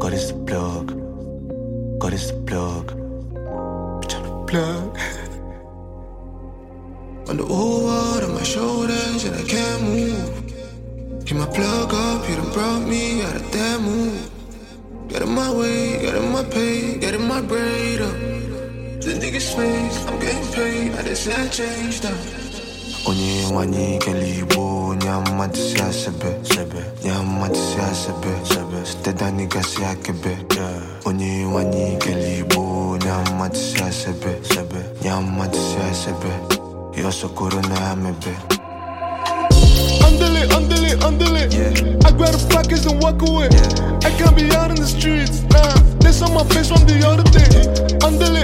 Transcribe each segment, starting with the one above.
God is the plug. God is the plug. I'm tryna plug. On the whole world on my shoulders and I can't move. Keep my plug up, you done brought me out of that move. Get in my way, get in my pay, get in my braid up. The niggas face, I'm getting paid, I just said change now. Onye wani kelibo nyama tsia sebe nyama tsia sebe steda nigga sia kebe Onye wani kelibo nyama tsia sebe nyama tsia sebe yo sokoro na mebe Andale, I grab the pockets and walk away. I can't be out in the streets, nah. That's on my face from the other day. Andale,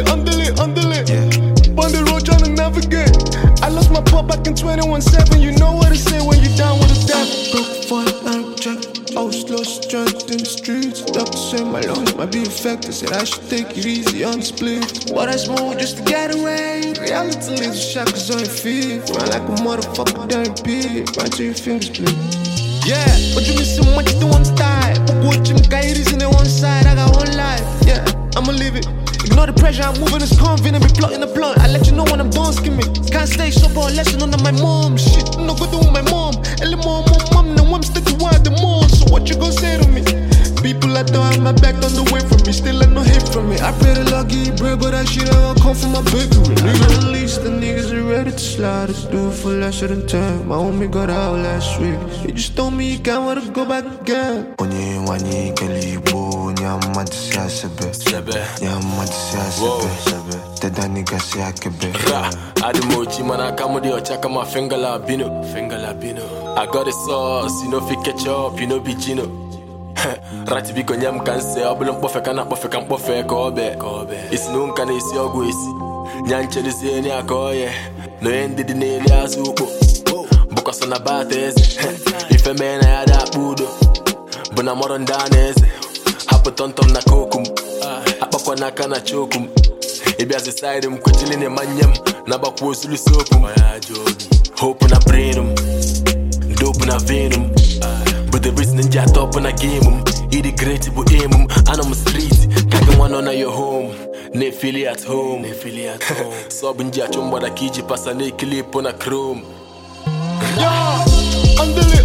on the road trying to navigate. I lost my pop back in 21/7. You know what to say when you down with a dab. Broke for I'm check. I was lost strength in the streets. Doctor said my lungs might be affected. Said I should take it easy on the split. But I smoke just to get away. Reality leaves shackles on your feet. Run like a motherfucker down your pit. Run till your fingers split. Yeah, but you miss so much to one side. What you guys in one side, I got one life. Yeah, I'ma live it. Ignore the pressure, I'm moving this convent and be plotting the blunt. I let you know when I'm done skimming. Can't stay sober or lesson under my mom. Shit, I'm not good with my mom. And the mom, no one stick to one the more. So what you gon' say to me? People I don't have my back on the way from me. Still let no hate from me. I pray the Lord give you bread, but that shit ain't come from my bakery. Nigga, at least the niggas are ready to slide. Let's do it for less than time. My homie got out last week. He just told me he can't wanna go back again. Onye wani kelibo nyama tsia sebe nyama tsia sebe steda nigga sia kebe Adimoji man I come with your check on my finger labino. I got the sauce, you know fi ketchup, you know be Gino. Rati biko nyam kanse, obulon pofe kana pofe kan pofe kobe. Isi nunca na isi ogu isi. Nyanche di zeni akoye. No endi di neli azuko. Buka sona bateze. Ife mena ya da budo. Buna moron daneze. Hapo tontom na kokum. Hapa kwa naka na chokum. Ibi aziside mkutili ni manyam. Naba kuosulu sokum. Hope na brainum. Dope na venom. But the reason ninja top on a game. Eat the great but aim. And I'm street. Kaga one on your home. Ne feel at home. So binja chumba da kiji pasa ne clip on a chrome. Yeah, andale.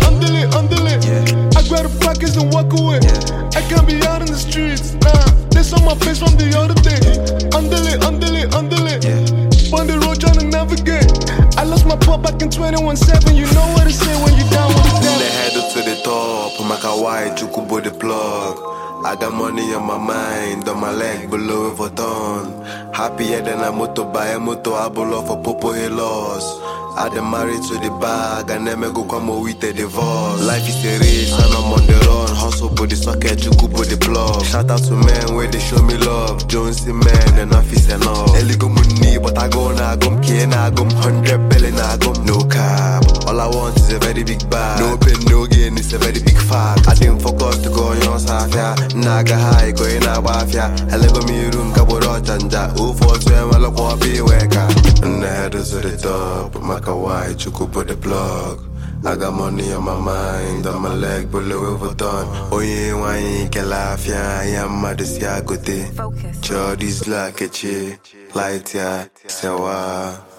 I grab the pockets and walk away. I can't be out in the streets, nah. That's on my face from the other day. Andale. On the road trying to navigate. I lost my pop back in 21/7. You know what to say when you down with the They dab. head up to the top, make a wide, you could the plug. I got money on my mind, on my leg below Everton. Happier than a motor by a motor, I blow off a popo he lost. I done married to the bag, and never go come with a divorce. Life is a race, and I'm on the run. Hustle for the socket, you could the plug. Shout out to men where they show me love. Jonesy man, enough is enough. Ellie go money, but I go na gum, Kena gum, 100 belly na gum. No cap, all I want is a very big bag. No pain, no gain, it's a very big fact. I didn't focus to go on Safia. Naga high, go in a wafia. I lego me room, kaburo chanja. Ufo swim, I look one be weka. And the head is at the top, make a white, you could put the plug. I got money on my mind, on my leg below Everton. Oh yeah, wine, kelafia, I am mad as ya gote. Jordy's like a chick, light ya, sewa.